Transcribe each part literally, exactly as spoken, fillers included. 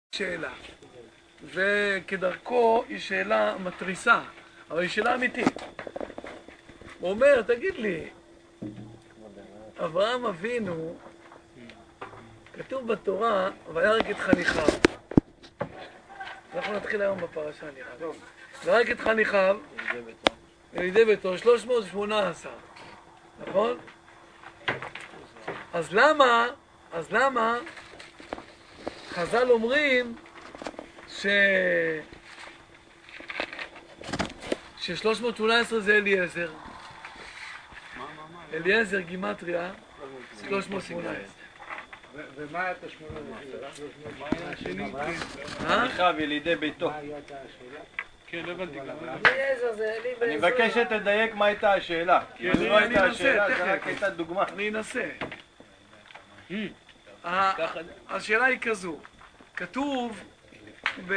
שאלה, וכדרכו היא שאלה מטריסה, אבל היא שאלה אמיתית. הוא אומר, תגיד לי, אברהם אבינו, כתוב בתורה, וירק את חניכיו. אנחנו נתחיל היום בפרשה, נראה לי. וירק את חניכיו, ילידי ביתו, שלוש מאות ושמונה עשרה, נכון? אז למה, אז למה, חז"ל אומרים ש... ש-שלוש מאות ושמונה עשרה זה אליעזר. אליעזר גימטריה, שלוש מאות ושמונה עשרה. ומה היה את השמונה עשרה? חניכיו ילידי ביתו. מה הייתה השאלה? כן, לא הבנתי גם. אני מבקש שתדייק מה הייתה השאלה. כן, אם לא אני הייתה אנסה, השאלה, תכף. זה רק הייתה דוגמה. אני אנסה. ה- השאלה היא כזו, כתוב ב...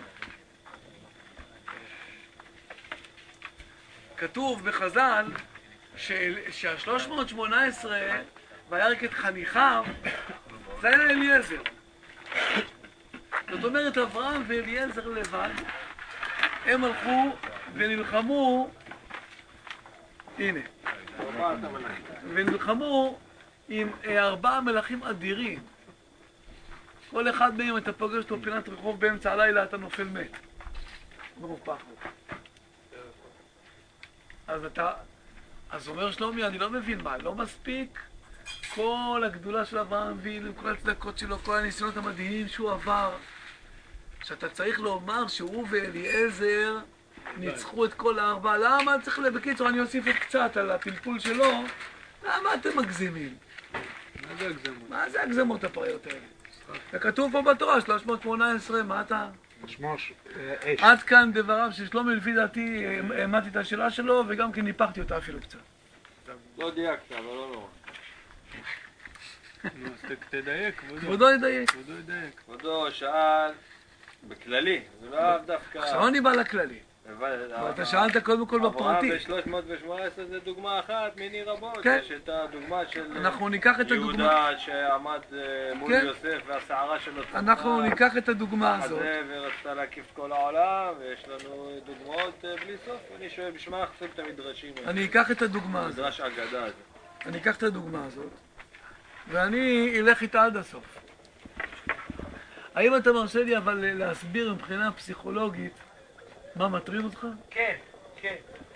כתוב בחז"ל שה-שלוש מאות ושמונה עשרה וירק את חניכיו זה היה אליעזר. זאת אומרת, אברהם ואליעזר לבד הם הלכו ונלחמו, הנה, ונלחמו עם ארבעה מלכים אדירים. כל אחד מהם אתה פוגש אותו פינת רחוב באמצע הלילה, אתה נופל מת. מרופח. אז אתה, אז אומר שלומי, אני לא מבין מה, לא מספיק כל הגדולה של אברהם אבינו, כל הצדקות שלו, כל הניסיונות המדהימים שהוא עבר, שאתה צריך לומר שהוא ואליעזר ניצחו את כל הארבעה. למה צריך בקיצור, אני אוסיף עוד קצת על הפלפול שלו. למה אתם מגזימים? מה זה הגזמות? מה זה הגזמות הפריות האלה? וכתוב פה בתורה, שלוש מאות ושמונה עשרה, מה אתה? משמוש, אש. עד כאן דבריו של שלומי, לפי דעתי, העמדתי את השאלה שלו, וגם כן ניפחתי אותה אפילו קצת. לא דייקת, אבל לא נורא. נו, אז תדייק, כבודו. כבודו ידייק. כבודו ידייק. כבודו שאל בכללי, זה לא דווקא... עכשיו אני בא לכללי. אבל אתה שאלת קודם כל בפרטי. אברהם ב-שלוש מאות ושמונה עשרה זה דוגמה אחת מיני רבות. כן. יש את הדוגמה של אנחנו ניקח את הדוגמה. יהודה שעמד מול כן. יוסף והסערה שלו צמחה. אנחנו ניקח את הדוגמה הזאת. הזה ורצתה להקיף כל העולם, ויש לנו דוגמאות בלי סוף. אני שואל בשביל מה חושבים את המדרשים האלה? אני אקח את הדוגמה הזאת. מדרש אגדה הזה. אני אקח את הדוגמה הזאת, ואני אלך איתה עד הסוף. האם אתה מרשה לי אבל להסביר מבחינה פסיכולוגית מה מטריד אותך? כן, כן.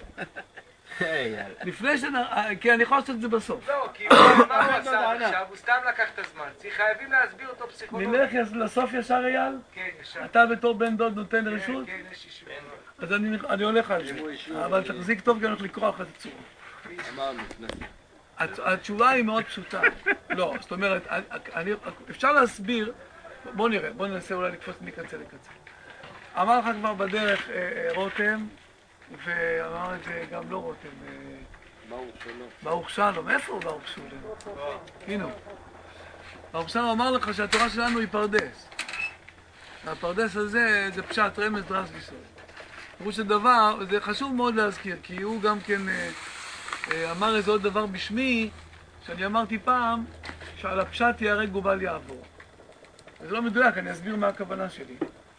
לפני שנ... כי אני יכול לעשות את זה בסוף. לא, כי מה הוא עשה עד עכשיו? הוא סתם לקח את הזמן. צריך חייבים להסביר אותו פסיכולוגית. נלך לסוף ישר, אייל? כן, ישר. אתה בתור בן דוד נותן רשות? כן, יש אישור. אז אני, אני הולך על זה. אבל תחזיק טוב כי אני הולך לקרוא לך את הצורה. אמרנו, לפני. הת- התשובה היא מאוד פשוטה. לא, זאת אומרת, אני, אפשר להסביר, בוא נראה, בוא ננסה אולי לקפוץ מקצה לקצה. אמר לך כבר בדרך אה, אה, רותם, ואמר את זה גם לא רותם, אה, ברוך שלא. ברוך שלום. איפה הוא ברוך שלום? הנה הוא. ברוך שלום אמר לך שהתורה שלנו היא פרדס. והפרדס הזה זה פשט רמז דרש ליסוד. פירוש הדבר, זה חשוב מאוד להזכיר, כי הוא גם כן אה, אה, אמר איזה עוד דבר בשמי, שאני אמרתי פעם, שעל הפשט יהרג גובל יעבור. וזה לא מדויק, אני אסביר מה הכוונה שלי.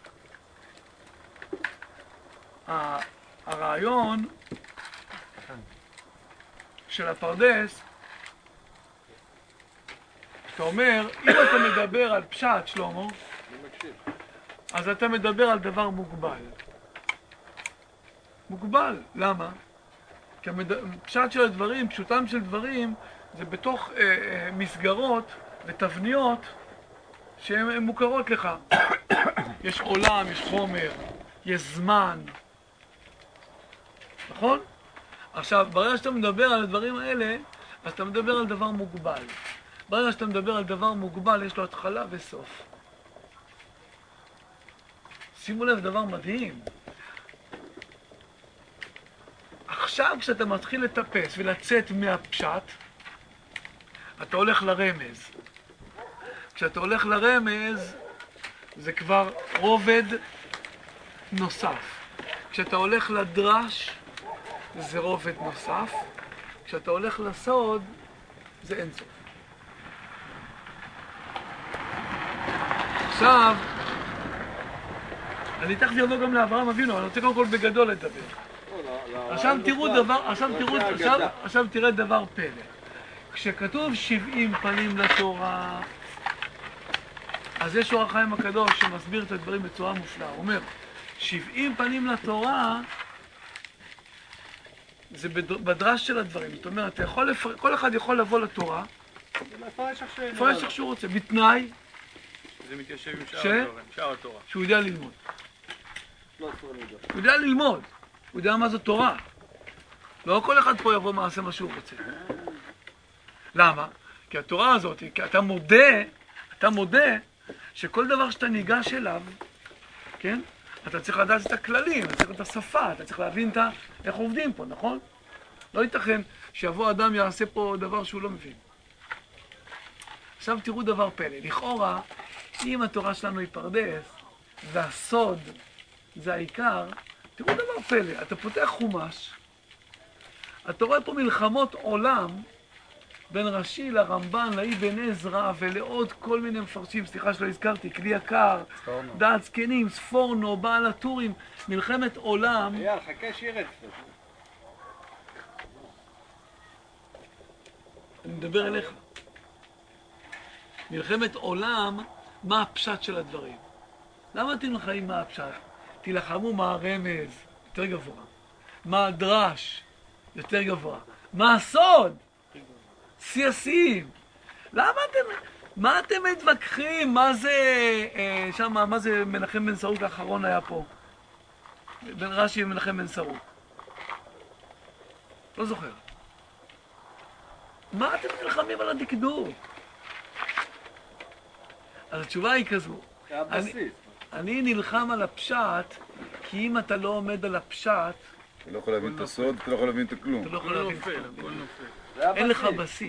ה- הרעיון של הפרדס, אתה אומר, אם אתה מדבר על פשט, שלמה, אני מקשיב. אז אתה מדבר על דבר מוגבל. מוגבל, למה? כי הפשט של הדברים, פשוטם של דברים, זה בתוך אה, אה, מסגרות ותבניות שהן מוכרות לך. יש עולם, יש חומר, יש זמן. נכון? עכשיו, ברגע שאתה מדבר על הדברים האלה, אז אתה מדבר על דבר מוגבל. ברגע שאתה מדבר על דבר מוגבל, יש לו התחלה וסוף. שימו לב, דבר מדהים. עכשיו כשאתה מתחיל לטפס ולצאת מהפשט, אתה הולך לרמז. כשאתה הולך לרמז, זה כבר רובד נוסף. כשאתה הולך לדרש, זה רובד נוסף. כשאתה הולך לסוד, זה אין סוף. עכשיו, אני תכף יבוא גם לאברהם אבינו, אבל אני רוצה קודם כל בגדול לדבר. עכשיו תראו דבר, עכשיו תראו, עכשיו, עכשיו תראה דבר פלא. כשכתוב שבעים פנים לתורה, אז יש אור החיים הקדוש שמסביר את הדברים בצורה מופלאה. הוא אומר, שבעים פנים לתורה, זה בדרש של הדברים. זאת אומרת, אתה יכול לפר... כל אחד יכול לבוא לתורה, לפרש איך שהוא רוצה, בתנאי, זה מתיישב עם ש... שאר התורה. שהוא יודע ללמוד. הוא יודע ללמוד, הוא יודע מה זו תורה. לא כל אחד פה יבוא מעשה מה שהוא רוצה. למה? כי התורה הזאת, כי אתה מודה, אתה מודה שכל דבר שאתה ניגש אליו, כן? אתה צריך לדעת את הכללים, אתה צריך את השפה, אתה צריך להבין את איך עובדים פה, נכון? לא ייתכן שיבוא אדם יעשה פה דבר שהוא לא מבין. עכשיו תראו דבר פלא. לכאורה, אם התורה שלנו היא פרדס, והסוד זה העיקר, תראו דבר פלא. אתה פותח חומש, אתה רואה פה מלחמות עולם, בין רש"י לרמב"ן, לאבן עזרא ולעוד כל מיני מפרשים, סליחה שלא הזכרתי, כלי יקר, דעת זקנים, ספורנו, בעל הטורים, מלחמת עולם. אייל, חכה שירת. אני מדבר אליך. מלחמת עולם, מה הפשט של הדברים? למה אתם נלחמים מה הפשט? תילחמו מה הרמז, יותר גבוה. מה הדרש, יותר גבוה. מה הסוד? שיא השיאים. למה אתם, מה אתם מתווכחים? מה זה, אה, שמה, מה זה מנחם בן סרוק האחרון היה פה? בן רש"י ומנחם בן סרוק. לא זוכר. מה אתם נלחמים על הדקדוק? אז התשובה היא כזו. אני, אני נלחם על הפשט, כי אם אתה לא עומד על הפשט, אתה לא יכול להבין את הסוד, אתה לא יכול להבין את הכלום. אתה לא יכול להבין את הכל הכלום. נופל. אין לך בסיס.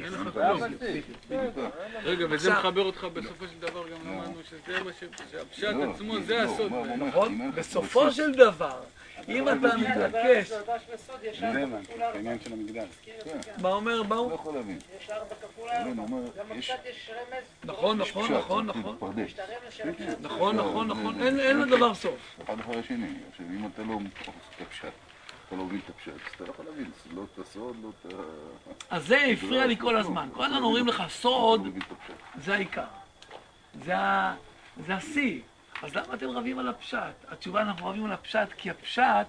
רגע, וזה מחבר אותך בסופו של דבר גם אמרנו שזה מה שהפשט עצמו זה הסוד. נכון? בסופו של דבר, אם אתה מתעקש... זה העניין של המגדל. מה אומר? מה לא הוא? יכול להבין. יש ארבע כפול ארבע, גם בפשט יש רמז. נכון, נכון, נכון, נכון. פרדס. יש את הרמז של הפשט. נכון, נכון, נכון. אין לדבר סוף. אחד אחרי השני. עכשיו, אם אתה לא מתפרס את הפשט, אתה לא מבין את הפשט, אז אתה לא יכול להבין. לא את הסוד, לא את ה... אז זה הפריע לי כל הזמן. כל הזמן אומרים לך, סוד זה העיקר. זה ה- זה השיא. אז למה אתם רבים על הפשט? התשובה, אנחנו רבים על הפשט, כי הפשט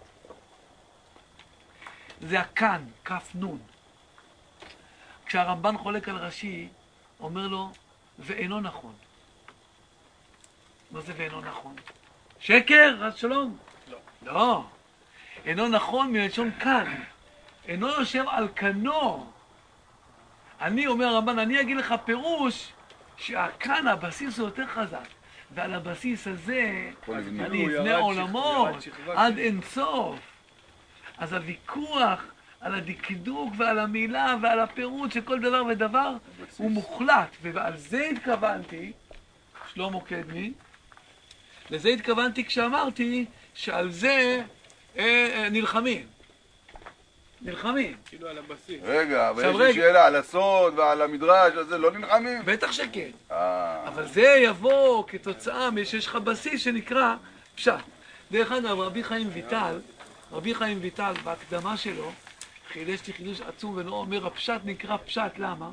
זה הכאן, כף נון. כשהרמב"ן חולק על רש"י, אומר לו, ואינו נכון. מה זה ואינו נכון? שקר, אז שלום? לא. לא. אינו נכון מלשון כאן. אינו יושב על כנו. אני אומר הרמב"ן, אני אגיד לך פירוש שהכאן, הבסיס הוא יותר חזק. ועל הבסיס הזה אני אבנה עולמות עד אין סוף. אז הוויכוח על הדקדוק ועל המילה ועל הפירוט של כל דבר ודבר הוא מוחלט. ועל זה התכוונתי, שלמה קדמי, לזה התכוונתי כשאמרתי שעל זה אה, אה, נלחמים. נלחמים. כאילו על הבסיס. רגע, אבל יש לי שאלה על הסוד ועל המדרש, על זה לא נלחמים? בטח שכן. אה... אבל זה יבוא כתוצאה שיש לך בסיס שנקרא פשט. דרך אגב, רבי חיים ויטל, רבי חיים ויטל בהקדמה שלו, חידש לי חידוש עצום ולא אומר, הפשט נקרא פשט, למה?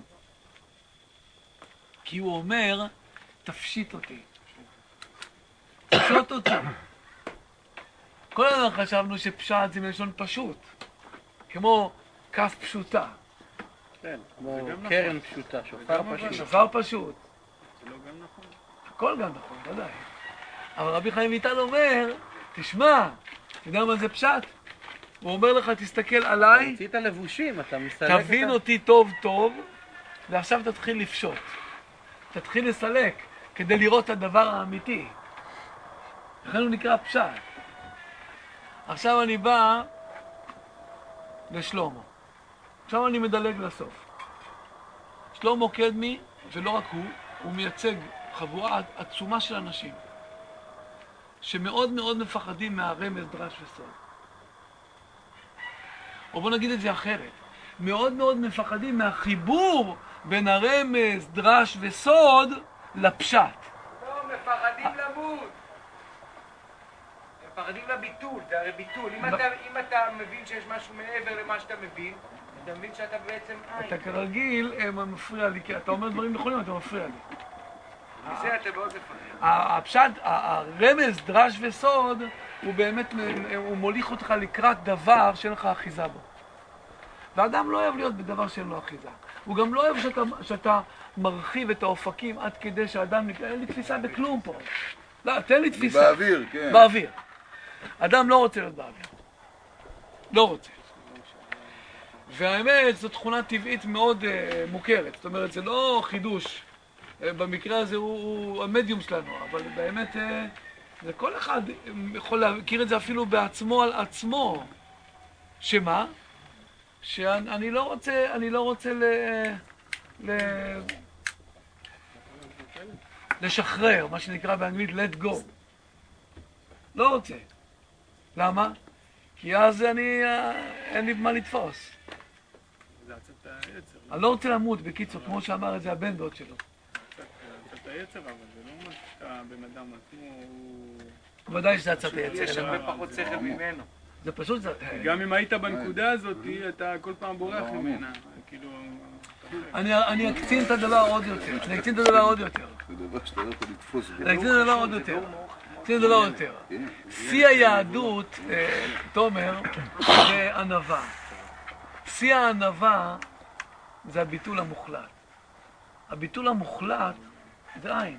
כי הוא אומר, תפשיט אותי. תפשוט אותי. כל הזמן חשבנו שפשט זה מלשון פשוט. כמו כף פשוטה. כן, כמו קרן פשוטה, שופר פשוט. שופר פשוט. זה לא גם נכון? הכל גם נכון, ודאי. אבל רבי חיים ויטל אומר, תשמע, אתה יודע מה זה פשט? הוא אומר לך, תסתכל עליי, תמציא את הלבושים, אתה מסלק את ה... תבין אותי טוב טוב, ועכשיו תתחיל לפשוט. תתחיל לסלק, כדי לראות את הדבר האמיתי. לכן הוא נקרא פשט. עכשיו אני בא לשלמה. עכשיו אני מדלג לסוף. שלמה קדמי, ולא רק הוא, הוא מייצג חבורה עצומה של אנשים שמאוד מאוד מפחדים מהרמז, דרש וסוד. או בוא נגיד את זה אחרת. מאוד מאוד מפחדים מהחיבור בין הרמז, דרש וסוד לפשט. לא, מפחדים למות. פחדים לביטול, זה הרי ביטול. אם אתה, אם אתה מבין שיש משהו מעבר למה שאתה מבין, אתה מבין שאתה בעצם עין. אתה כרגיל מפריע לי, כי אתה אומר דברים נכונים, אתה מפריע לי. מזה אתה מאוד מפחד. הפשט, הרמז, דרש וסוד, הוא באמת, הוא מוליך אותך לקראת דבר שאין לך אחיזה בו. ואדם לא אוהב להיות בדבר שאין לו אחיזה. הוא גם לא אוהב שאתה, שאתה מרחיב את האופקים עד כדי שאדם, אין לי תפיסה בכלום פה. לא, תן לי תפיסה. באוויר, כן. באוויר. אדם לא רוצה להיות באוויר. לא רוצה. והאמת, זו תכונה טבעית מאוד uh, מוכרת. זאת אומרת, זה לא חידוש. Uh, במקרה הזה הוא, הוא המדיום שלנו, אבל באמת, uh, זה כל אחד יכול להכיר את זה אפילו בעצמו על עצמו. שמה? שאני לא רוצה, אני לא רוצה ל... ל... לשחרר, מה שנקרא באנגלית let go. לא רוצה. למה? כי אז אני, אין לי מה לתפוס. אני לא רוצה למות, בקיצור, כמו שאמר את זה הבן דוד שלו. עצת היצר, אבל זה לא מה שהבן אדם עצמו הוא... ודאי שזה עצת היצר. יש הרבה פחות שכל ממנו. זה פשוט... גם אם היית בנקודה הזאת, אתה כל פעם בורח ממנה. כאילו... אני אקצין את הדבר עוד יותר. אני אקצין את הדבר עוד יותר. זה דבר שאתה לא יכול לתפוס בו. אני אקצין את הדבר עוד יותר. אקצין את הדבר עוד יותר. שיא היהדות, תומר, זה ענווה. שיא הענווה זה הביטול המוחלט. הביטול המוחלט זה עין.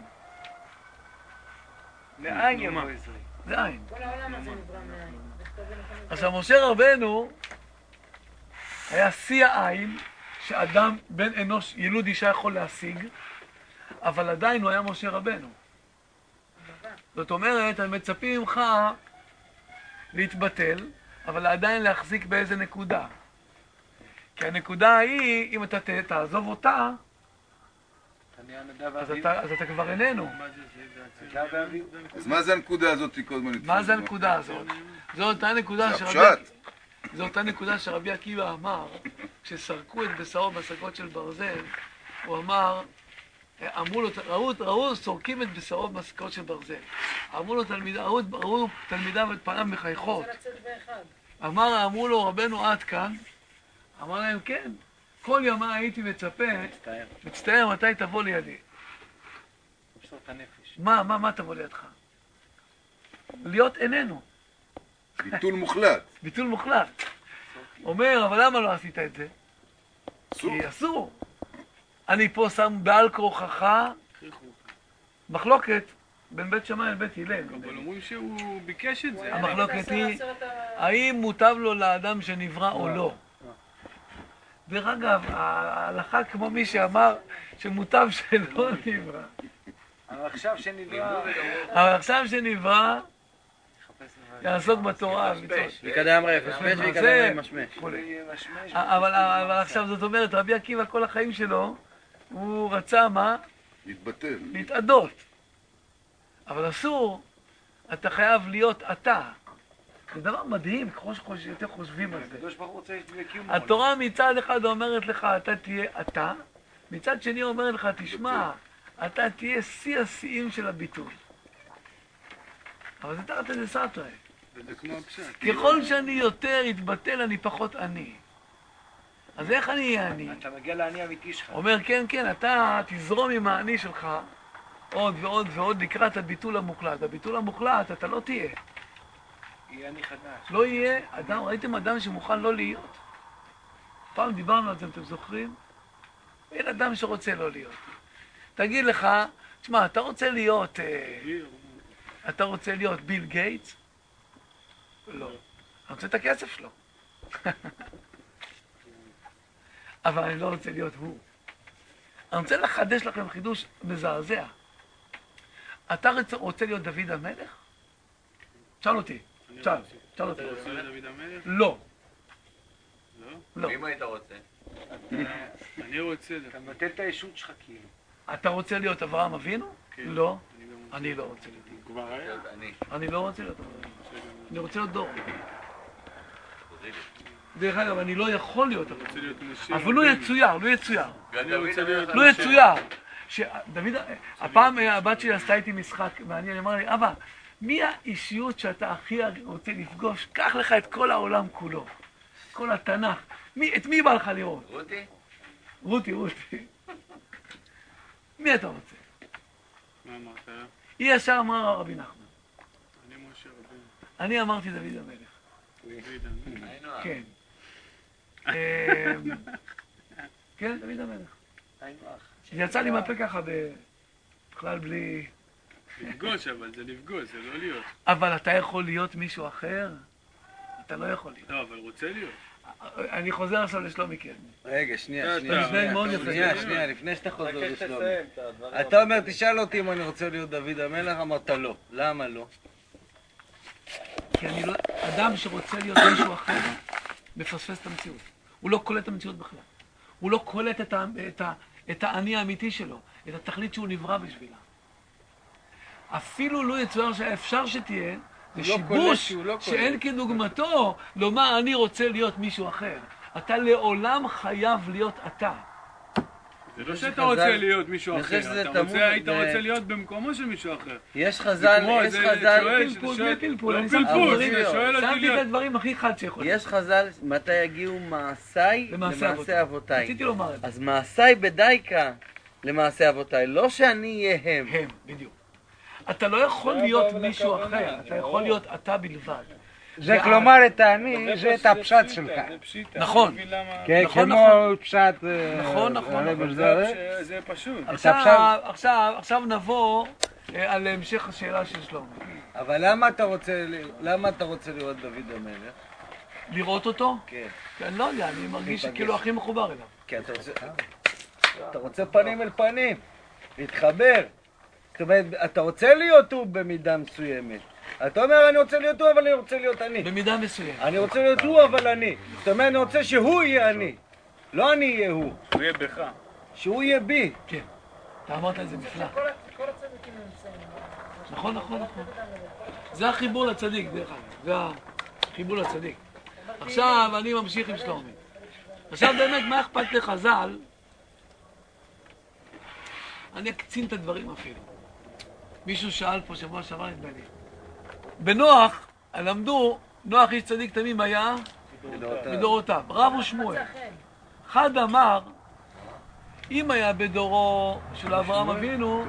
מעין יבוא עזרי. זה עין. כל העולם הזה נברא מעין. עכשיו, משה רבנו היה שיא העין שאדם, בן אנוש, ילוד אישה יכול להשיג, אבל עדיין הוא היה משה רבנו. זאת אומרת, הם מצפים ממך להתבטל, אבל עדיין להחזיק באיזה נקודה. כי הנקודה היא, אם אתה תעזוב אותה, אז אתה, אז אתה כבר איננו. אז מה זה הנקודה הזאת? מה זה הנקודה הזאת? זו אותה נקודה זה שרבי... הפשט. זו אותה נקודה שרבי עקיבא אמר, כשסרקו את בשרו במסקות של ברזל, הוא אמר, אמרו לו, ראו, ראו, סורקים את בשרו במסקות של ברזל. אמרו לו תלמידיו, ראו, ראו תלמידיו את פניו מחייכות. אמר, אמרו לו, רבנו עד כאן, אמר להם, כן, כל ימה הייתי מצפה, מצטער. מצטער מתי תבוא לידי. תמסור את הנפש. מה, מה, מה תבוא לידך? להיות איננו. ביטול מוחלט. ביטול מוחלט. אומר, אבל למה לא עשית את זה? אסור. כי אסור. אני פה שם בעל כורחך מחלוקת בין בית שמאי לבית הלל. אבל אומרים שהוא ביקש את זה. המחלוקת היא, האם מוטב לו לאדם שנברא או לא? דרך אגב, ההלכה כמו מי שאמר שמוטב שלא נברא. אבל עכשיו שנברא... אבל עכשיו שנברא, יעסוק בתורה. יקדם רפש, ויקדם משמש. אבל עכשיו זאת אומרת, רבי עקיבא כל החיים שלו, הוא רצה מה? להתבטל. להתעדות. אבל אסור, אתה חייב להיות אתה. זה דבר מדהים, ככל שיותר חושבים על זה. הקדוש ברוך הוא רוצה לקיום. התורה מצד אחד אומרת לך, אתה תהיה אתה, מצד שני אומרת לך, תשמע, אתה תהיה שיא השיאים של הביטוי. אבל זה תחת איזה סתרי. וזה כמו הפשט. ככל שאני יותר אתבטל, אני פחות אני. אז איך אני אהיה אני? אתה מגיע לעני אמיתי שלך. אומר, כן, כן, אתה תזרום עם העני שלך עוד ועוד ועוד לקראת הביטול המוחלט. הביטול המוחלט, אתה לא תהיה. יהיה אני חדש. לא יהיה, אדם, ראיתם אדם שמוכן לא להיות? פעם דיברנו על זה, אתם זוכרים? אין אדם שרוצה לא להיות. תגיד לך, תשמע, אתה רוצה להיות, אה, אתה רוצה להיות ביל גייטס? לא. אני רוצה את הכסף שלו. אבל אני לא רוצה להיות הוא. אני רוצה לחדש לכם חידוש מזעזע. אתה רוצה להיות דוד המלך? שאל אותי. שאל, שאל אותי. אתה רוצה להיות דוד המלך? לא. לא? לא. אם היית רוצה? אני רוצה. אתה מבטל את הישות שלך כאילו. אתה רוצה להיות אברהם אבינו? לא. אני לא רוצה להיות. כבר היה? אני. אני לא רוצה להיות אברהם. אני רוצה להיות דור. דרך אגב, אני לא יכול להיות אברהם. אבל לא יצויר, לא יצויר. לא יצויר. שדוד, הפעם הבת שלי עשתה איתי משחק מעניין, אמרה לי, אבא, מי האישיות שאתה הכי רוצה לפגוש? קח לך את כל העולם כולו, כל התנ"ך. מי, את מי בא לך לראות? רותי? רותי, רותי. מי אתה רוצה? מה אמרת? היא ישר אמרה רבי נחמן. אני משה רבינו. אני אמרתי דוד המלך. דוד המלך. כן. כן, דוד המלך. זה יצא לי מהפה ככה בכלל בלי... לפגוש, אבל זה לפגוש, זה לא להיות. אבל אתה יכול להיות מישהו אחר? אתה לא יכול להיות. לא, אבל רוצה להיות. אני חוזר עכשיו לשלומי קדמי. רגע, שנייה, אתה שנייה. מתנהג מאוד יפה. שנייה, שנייה, לפני שאתה חוזר רק לשלומי. תסיים את הדברים. אתה אומר, תשאל אותי אם אני רוצה להיות דוד המלך, אמרת לא. למה לא? כי אני לא... אדם שרוצה להיות מישהו אחר, מפספס את המציאות. הוא לא קולט את המציאות בכלל. הוא לא קולט את, ה... את, ה... את האני האמיתי שלו, את התכלית שהוא נברא בשבילה. אפילו לא יצויר שאפשר שתהיה, זה שיבוש שאין כדוגמתו לומר אני רוצה להיות מישהו אחר. אתה לעולם חייב להיות אתה. זה לא שאתה רוצה להיות מישהו אחר, אתה רוצה, היית רוצה להיות במקומו של מישהו אחר. יש חז"ל, יש חז"ל, פלפול, בלי פלפול, אני שמתי את הדברים הכי חד שיכול. יש חז"ל, מתי יגיעו מעשיי למעשה אבותיי. רציתי לומר את זה. אז מעשיי בדייקה למעשה אבותיי, לא שאני אהיה הם. הם, בדיוק. אתה לא יכול להיות מישהו אחר, אתה יכול להיות אתה בלבד. זה כלומר את האני, זה את הפשט שלך. נכון. כן, כמו פשט... נכון, נכון. זה פשוט. עכשיו נבוא על המשך השאלה של שלמה. אבל למה אתה רוצה, למה אתה רוצה לראות דוד המלך? לראות אותו? כן. אני לא יודע, אני מרגיש שכאילו הכי מחובר אליו. כן, אתה רוצה... אתה רוצה פנים אל פנים, להתחבר. זאת אומרת, אתה רוצה להיות הוא במידה מסוימת. אתה אומר, אני רוצה להיות הוא, אבל אני רוצה להיות אני. במידה מסוימת. אני רוצה להיות הוא, אבל אני. זאת אומרת, אני רוצה שהוא יהיה אני. לא אני יהיה הוא. הוא יהיה בך. שהוא יהיה בי. כן. אתה אמרת את זה נפלא. כל הצדיקים נמצאים. נכון, נכון, נכון. זה החיבור לצדיק, דרך אגב. זה החיבור לצדיק. עכשיו אני ממשיך עם שלומי. עכשיו באמת, מה אכפת לחז"ל? אני אקצין את הדברים אפילו. מישהו שאל פה שבוע שעבר נדמה לי. בנוח, למדו, נוח איש צדיק תמים היה מדורותיו. רב ושמואל. חד אמר, אם היה בדורו של אברהם אבינו,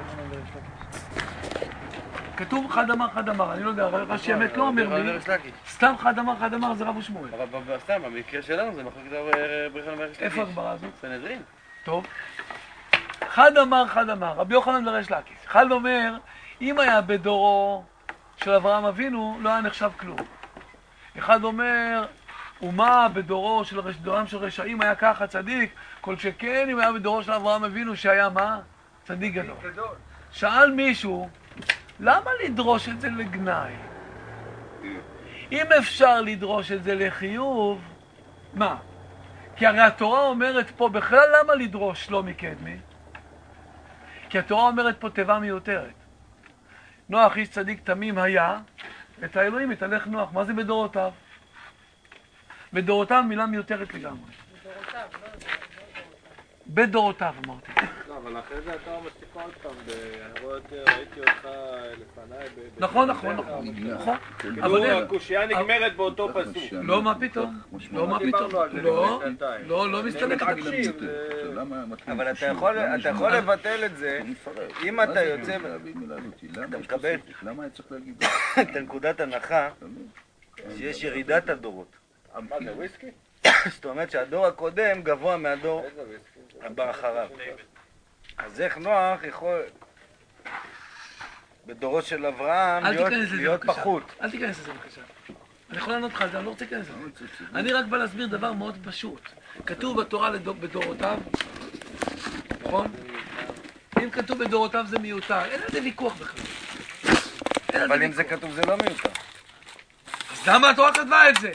כתוב חד אמר, חד אמר, אני לא יודע, רש"י אמת לא אומר לי, סתם חד אמר, חד אמר זה רב ושמואל. אבל סתם, במקרה שלנו זה מחלקת בריך למערכת לקיש. איפה הגברה הזאת? סנהדרין. טוב. חד אמר, חד אמר, רבי יוחנן וריש לקיש. חד אומר, אם היה בדורו של אברהם אבינו, לא היה נחשב כלום. אחד אומר, ומה בדורו של דורם של רשעים היה ככה צדיק, כל שכן אם היה בדורו של אברהם אבינו שהיה מה? צדיק גדול. שאל מישהו, למה לדרוש את זה לגנאי? אם אפשר לדרוש את זה לחיוב, מה? כי הרי התורה אומרת פה, בכלל למה לדרוש שלומי קדמי? כי התורה אומרת פה תיבה מיותרת. נוח איש צדיק תמים היה, את האלוהים התהלך נוח. מה זה בדורותיו? בדורותיו מילה מיותרת לגמרי. בדורותיו, לא זה. בדורותיו אמרתי. לא, אבל אחרי זה אתה מוסיפה עוד פעם, אני רואה יותר, ראיתי אותך לפניי. נכון, נכון, נכון. נכון. כאילו הקושייה נגמרת באותו פסוק. לא, מה פתאום? לא, מה פתאום? לא, לא, לא מסתלק את המילה. אבל אתה יכול לבטל את זה, אם אתה יוצא, אתה מקבל את נקודת הנחה שיש ירידת הדורות. מה זה, וויסקי? זאת אומרת שהדור הקודם גבוה מהדור הבא אחריו. אז איך נוח יכול בדורו של אברהם להיות פחות? אל תיכנס לזה בבקשה. אני יכול לענות לך, אני לא רוצה להיכנס לזה. אני רק בא להסביר דבר מאוד פשוט. כתוב בתורה בדורותיו, נכון? אם כתוב בדורותיו זה מיותר, אין על זה ויכוח בכלל. אבל אם זה כתוב זה לא מיותר. אז למה התורה כתבה את זה?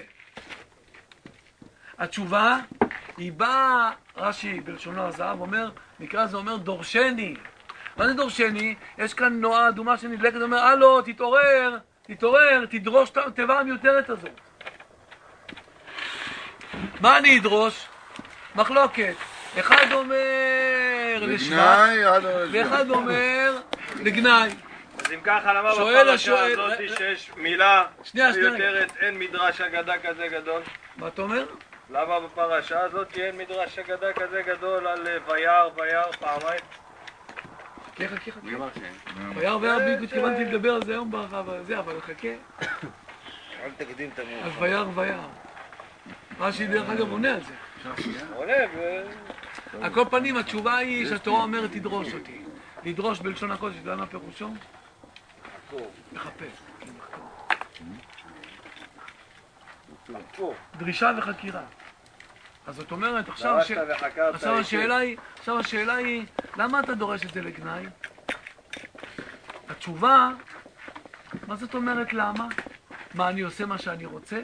התשובה היא באה, רש"י בלשונו הזהב אומר, נקרא זה אומר דורשני. מה זה דורשני? יש כאן נועה אדומה שנדלקת, אומר, הלו, תתעורר, תתעורר, תדרוש את התיבה המיותרת הזאת. מה אני אדרוש? מחלוקת. אחד אומר לשבח, ואחד אומר לגנאי. אם ככה, למה שואל בפרשה השואל- הזאת אה, שיש מילה שנייה, שנייה. מיותרת, אין מדרש אגדה כזה גדול? מה אתה אומר? למה בפרשה הזאת אין מדרש אגדה כזה גדול על אה, וירא, וירא פעמיים? חכה, חכה, חכה. מי אמר שאין? וירא וירא בדיוק התכוונתי לדבר על זה היום ברחב הזה, אבל חכה. אל תקדים את אז המאוחר. וירא וירא. רש"י דרך אגב עונה על זה. עולה ו... על כל פנים, התשובה היא שהתורה אומרת תדרוש אותי. לדרוש בלשון הקודש, אתה יודע מה פירושו? לחפש. לחקור. דרישה וחקירה. אז זאת אומרת, עכשיו, דרשת ש... וחקרת עכשיו, היטב. השאלה היא, עכשיו השאלה היא, למה אתה דורש את זה לגנאי? התשובה, מה זאת אומרת למה? מה, אני עושה מה שאני רוצה?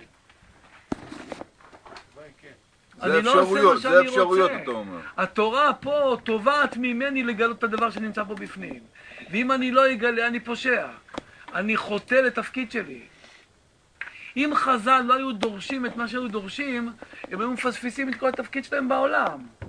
זה אני לא עושה אפשרויות, מה זה שאני אפשרויות, רוצה. אתה אומר. התורה פה תובעת ממני לגלות את הדבר שנמצא פה בפנים. ואם אני לא אגלה, אני פושע. אני חוטא לתפקיד שלי. אם חז"ל לא היו דורשים את מה שהיו דורשים, הם היו מפספסים את כל התפקיד שלהם בעולם.